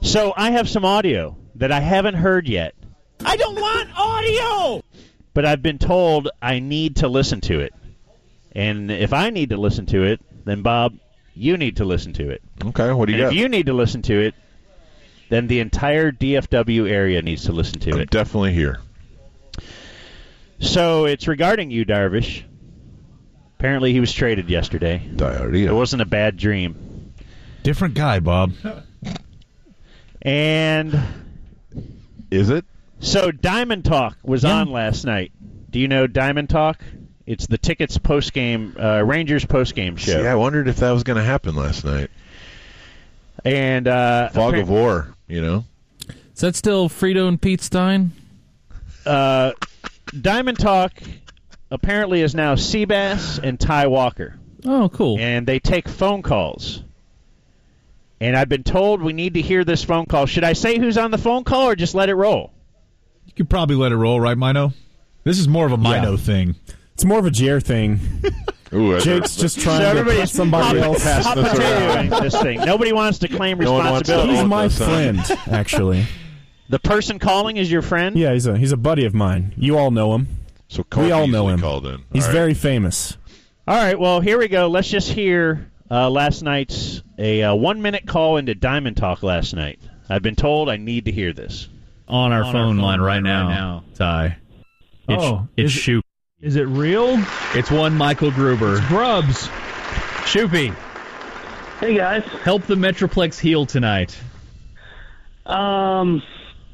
So I have some audio that I haven't heard yet. I don't want audio! But I've been told I need to listen to it. And if I need to listen to it, then, Bob, you need to listen to it. Okay, what do you got? If you need to listen to it, then the entire DFW area needs to listen to I'm it. definitely here. So it's regarding you, Darvish. Apparently he was traded yesterday. Diarrhea. It wasn't a bad dream. Different guy, Bob. And is it? So Diamond Talk was on last night. Do you know Diamond Talk? It's the Tickets postgame, Rangers postgame show. See, I wondered if that was going to happen last night. And Fog of War, you know. Is that still Frito and Pete Stein? Diamond Talk apparently is now Seabass and Ty Walker. Oh, cool. And they take phone calls. And I've been told we need to hear this phone call. Should I say who's on the phone call or just let it roll? You could probably let it roll, right, Mino? This is more of a Mino thing. It's more of a Jer thing. Ooh, Jake's just trying to pass somebody else. This thing. Nobody wants to claim responsibility. He's my friend, actually. The person calling is your friend? Yeah, he's a buddy of mine. You all know him. So we all know him. Called in. He's very famous. All right, well, here we go. Let's just hear last night's a 1-minute call into Diamond Talk last night. I've been told I need to hear this. On our phone line right now, Ty. It's Shoop. Is it real? It's one Michael Gruber. It's Grubs. Shoopy. Hey, guys. Help the Metroplex heal tonight. So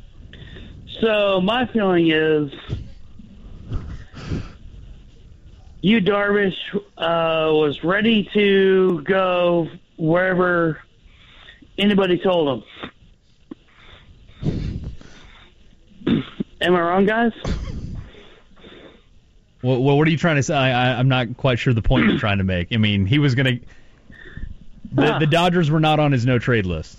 my feeling is Yu Darvish was ready to go wherever anybody told him. Am I wrong, guys? Well, what are you trying to say? I'm not quite sure the point you're trying to make. I mean, he was going to... The Dodgers were not on his no-trade list.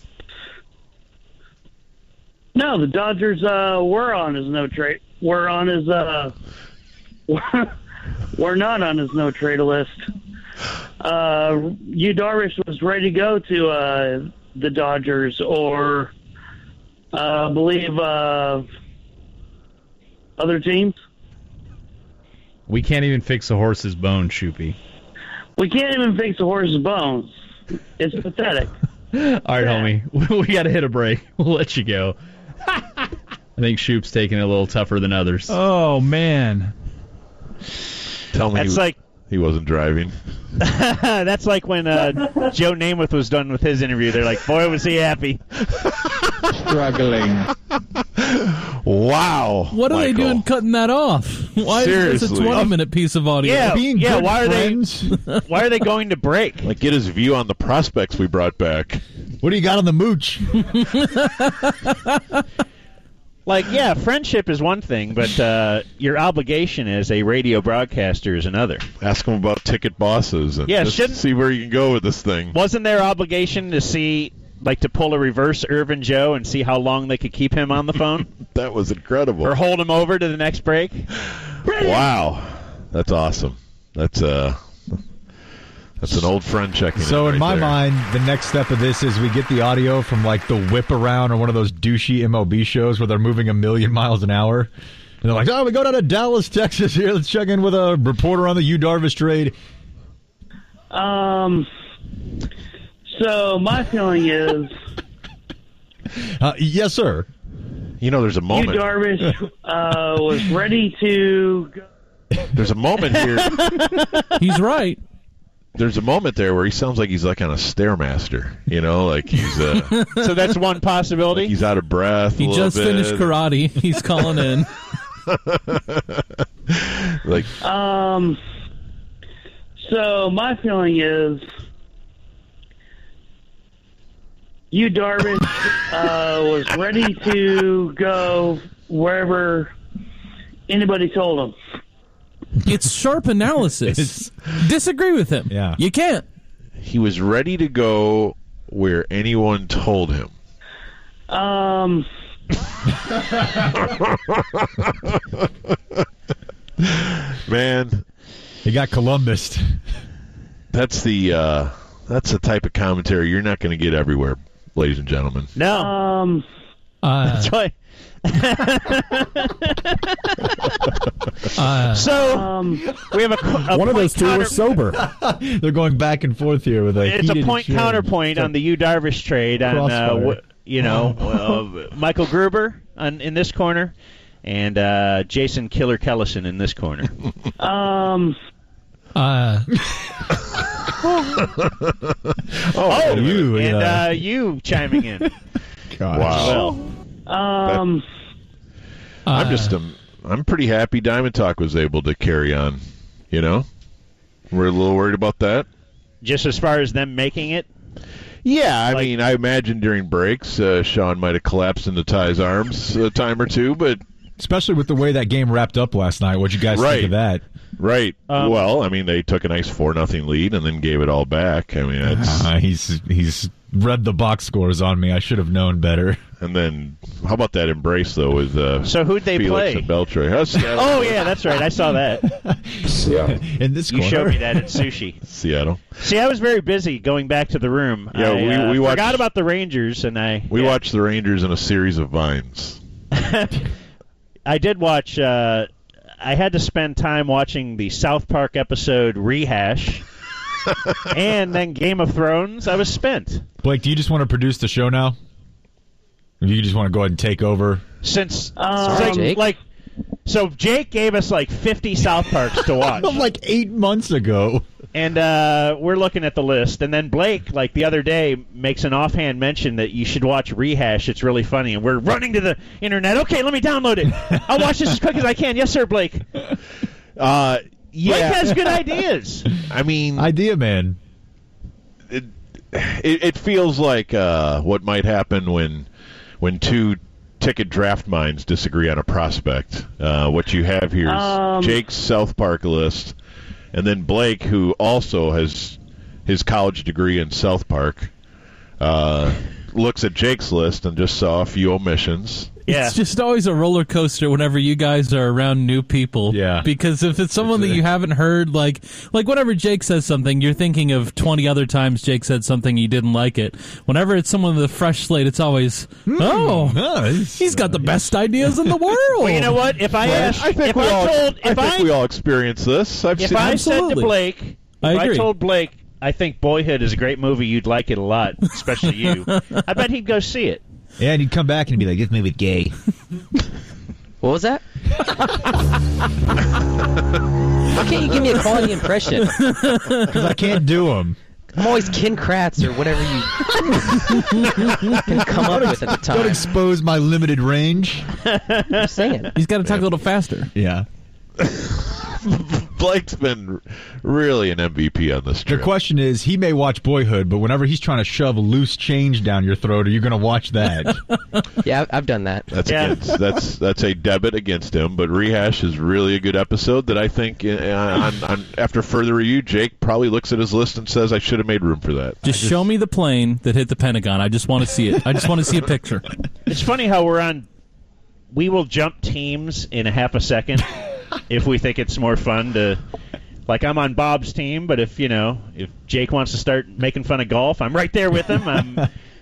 No, the Dodgers were on his no-trade. Were on his... were not on his no-trade list. Yu Darvish was ready to go to the Dodgers or, I believe, other teams. We can't even fix a horse's bones, Shoopy. We can't even fix a horse's bones. It's pathetic. All right, homie. We got to hit a break. We'll let you go. I think Shoop's taking it a little tougher than others. Oh, man. Tell me he wasn't driving. That's like when Joe Namath was done with his interview. They're like, boy, was he happy. Struggling. Wow. What are they doing cutting that off? Why is this a 20-minute piece of audio? Yeah, why are they going to break? Like, get his view on the prospects we brought back. What do you got on the mooch? Like, yeah, friendship is one thing, but your obligation as a radio broadcaster is another. Ask him about ticket bosses and just see where you can go with this thing. Wasn't their obligation to see, like, to pull a reverse Irvin Joe and see how long they could keep him on the phone? That was incredible. Or hold him over to the next break? Wow. That's awesome. That's an old friend checking in. So in my there. mind, the next step of this is we get the audio from like the Whip Around or one of those douchey MLB shows where they're moving 1,000,000 miles an hour. And they're like, we go down to Dallas, Texas here. Let's check in with a reporter on the Yu Darvish trade. So my feeling is... yes, sir. You know, there's a moment. Yu Darvish was ready to go. There's a moment here. He's right. There's a moment there where he sounds like he's like on a Stairmaster, you know, like he's So that's one possibility? Like he's out of breath. He just finished karate. He's calling in. Like, so my feeling is Yu Darvish was ready to go wherever anybody told him. It's sharp analysis. Disagree with him. Yeah. You can't. He was ready to go where anyone told him. Man, he got Columbus. That's the type of commentary you're not going to get everywhere. ladies and gentlemen. No. That's why. So we have a one of those two were sober. They're going back and forth here with a. It's a heated point exchange. counterpoint on the Yu Darvish trade on Michael Gruber in this corner and Jason Killer Kellison in this corner. You and you chiming in. Wow. I'm pretty happy Diamond Talk was able to carry on. You know, we're a little worried about that. Just as far as them making it. Yeah, I mean, I imagine during breaks, Sean might have collapsed into Ty's arms a time or two, but especially with the way that game wrapped up last night. What'd you guys think of that? Right. Well, I mean, they took a nice 4-0 lead and then gave it all back. I mean, it's he's read the box scores on me. I should have known better. And then, how about that embrace though with so who'd they Felix play? And Beltre? Oh yeah, that's right. I saw that. Seattle. In this you corner. showed me that at sushi. Seattle. See, I was very busy going back to the room. Yeah, we forgot about the Rangers, and we watched the Rangers in a series of vines. I did watch. I had to spend time watching the South Park episode Rehash, and then Game of Thrones. I was spent. Blake, do you just want to produce the show now? Or you just want to go ahead and take over? Since Jake? So Jake gave us like 50 South Parks to watch. Like 8 months ago. And we're looking at the list. And then Blake, like the other day, makes an offhand mention that you should watch Rehash. It's really funny. And we're running to the internet. Okay, let me download it. I'll watch this as quick as I can. Yes, sir, Blake. Yeah. Blake has good ideas. I mean, Idea man. It feels like what might happen when two ticket draft minds disagree on a prospect. What you have here is Jake's South Park list, and then Blake, who also has his college degree in South Park, looks at Jake's list and just saw a few omissions. It's just always a roller coaster whenever you guys are around new people. Yeah. Because if it's someone that you haven't heard, like whenever Jake says something, you're thinking of 20 other times Jake said something you didn't like it. Whenever it's someone with a fresh slate, it's always, he's got the best ideas in the world. Well, you know what? If I asked, I think we all experience this. If I said to Blake, I told Blake, I think Boyhood is a great movie, you'd like it a lot, especially you, I bet he'd go see it. Yeah, and he'd come back and be like, this movie's gay. What was that? Why can't you give me a quality impression? Because I can't do them. I'm always Ken Kratz or whatever you can come up with at the time. Don't expose my limited range. I'm saying. He's got to talk a little faster. Yeah. Blake's been really an MVP on this trip. The question is, he may watch Boyhood, but whenever he's trying to shove loose change down your throat, are you going to watch that? Yeah, I've done that. That's a debit against him. But Rehash is really a good episode that I think, after further review, Jake probably looks at his list and says, I should have made room for that. Just show me the plane that hit the Pentagon. I just want to see it. I just want to see a picture. It's funny how we will jump teams in a half a second if we think it's more fun to, like, I'm on Bob's team, but if Jake wants to start making fun of golf, I'm right there with him. I'm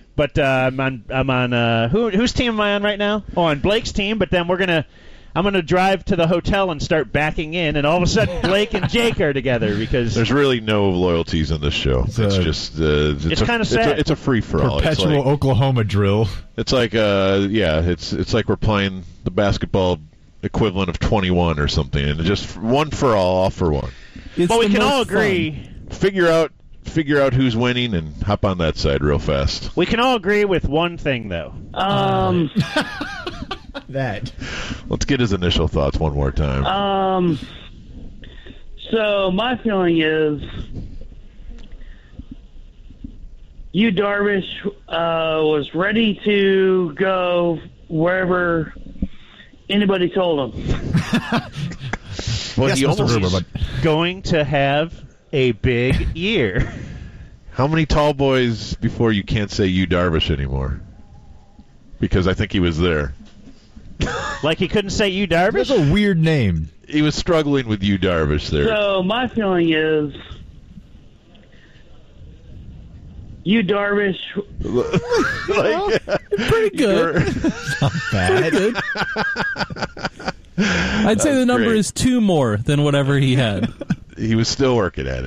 on whose team am I on right now? Oh, on Blake's team, but then I'm gonna drive to the hotel and start backing in, and all of a sudden Blake and Jake are together because there's really no loyalties in this show. It's kind of sad. It's a free for all. Perpetual Oklahoma drill. It's like it's like we're playing the basketball equivalent of 21 or something, and just one for all for one. But we can all agree. Figure out who's winning and hop on that side real fast. We can all agree with one thing, though. That. Let's get his initial thoughts one more time. So my feeling is, Yu Darvish was ready to go wherever anybody told him. Well, yes, he almost going to have a big year. How many tall boys before you can't say Yu Darvish anymore? Because I think he was there. Like he couldn't say Yu Darvish? That's a weird name. He was struggling with Yu Darvish there. So my feeling is, You Darvish. Pretty good. Not bad. Pretty good. I'd say the number is 2 more than whatever he had. He was still working at it.